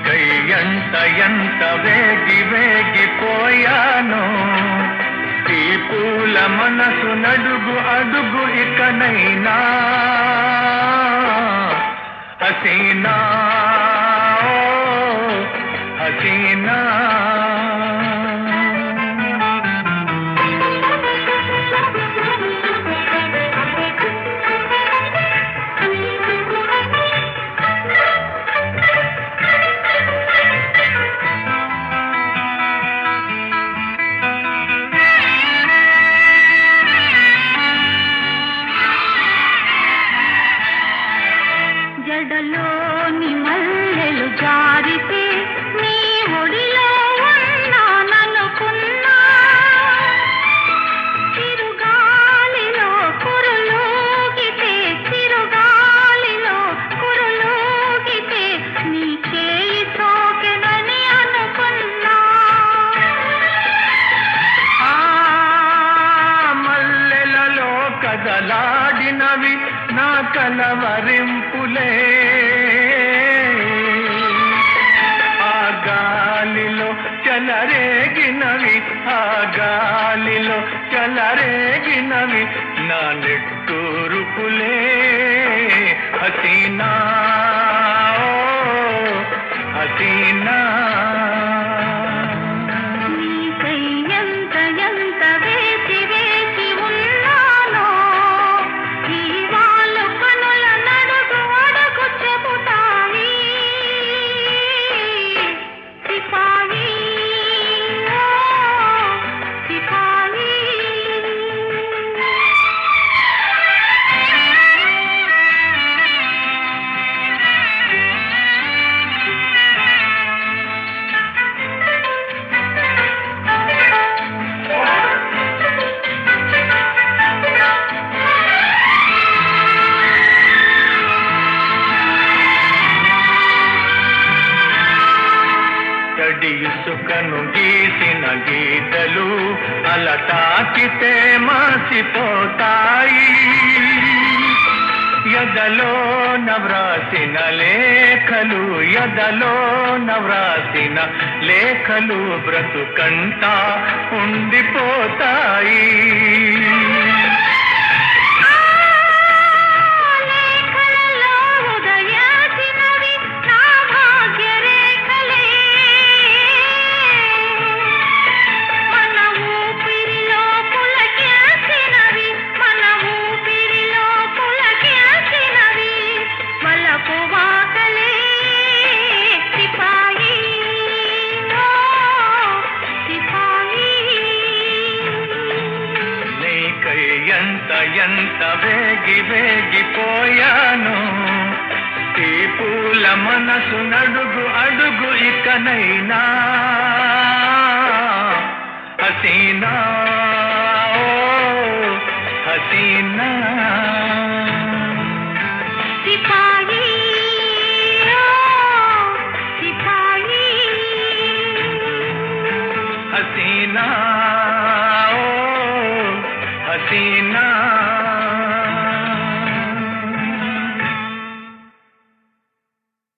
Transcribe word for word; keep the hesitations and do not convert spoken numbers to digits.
నీకై ఎంత ఎంత వేగి వేగిపోయాను ఈ పూల మనసు నడుగు అడుగు ఇకనైనా హసీనా హసీనా జడలోని మల్లెలు జారితే నీ ఒడిలో ఉన్నాననుకున్నా చిరుగాలిలో కురులూగితే చిరుగాలిలో కురులూగితే నీ చేయి సోకెనని అనుకున్నా ఆ మల్లెలలో కదలాడినవి నా కలవరింపులే ఆ గాలిలో చలరేగినవి ఆ గాలిలో చలరేగినవి నా నిట్టూరుపులే హసీనా ఓ హసీనా నీకై ఎంత ఎంత వేచి వేచి ఉన్నానో ఈ వాళ్ళు కనుల నడుగు అడుగు చెబుతాయి సిపాయి ఓ సిపాయి తడి ఇసుకను గీసిన గీతలు అలా తాకితే మాసిపోతాయి ఎదలో నవ్రాసిన లేఖలు ఎదలో నవ్రాసిన లేఖలు బ్రతుకంతా ఉండిపోతాయి ఎంత ఎంత వేగి వేగిపోయాను ఈ పూల మనసు నడుగు అడుగు ఇకనైనా హసీనా ఓ హసీనా సిపాయి ఓ సిపాయి హసీనా ఓ హసీనా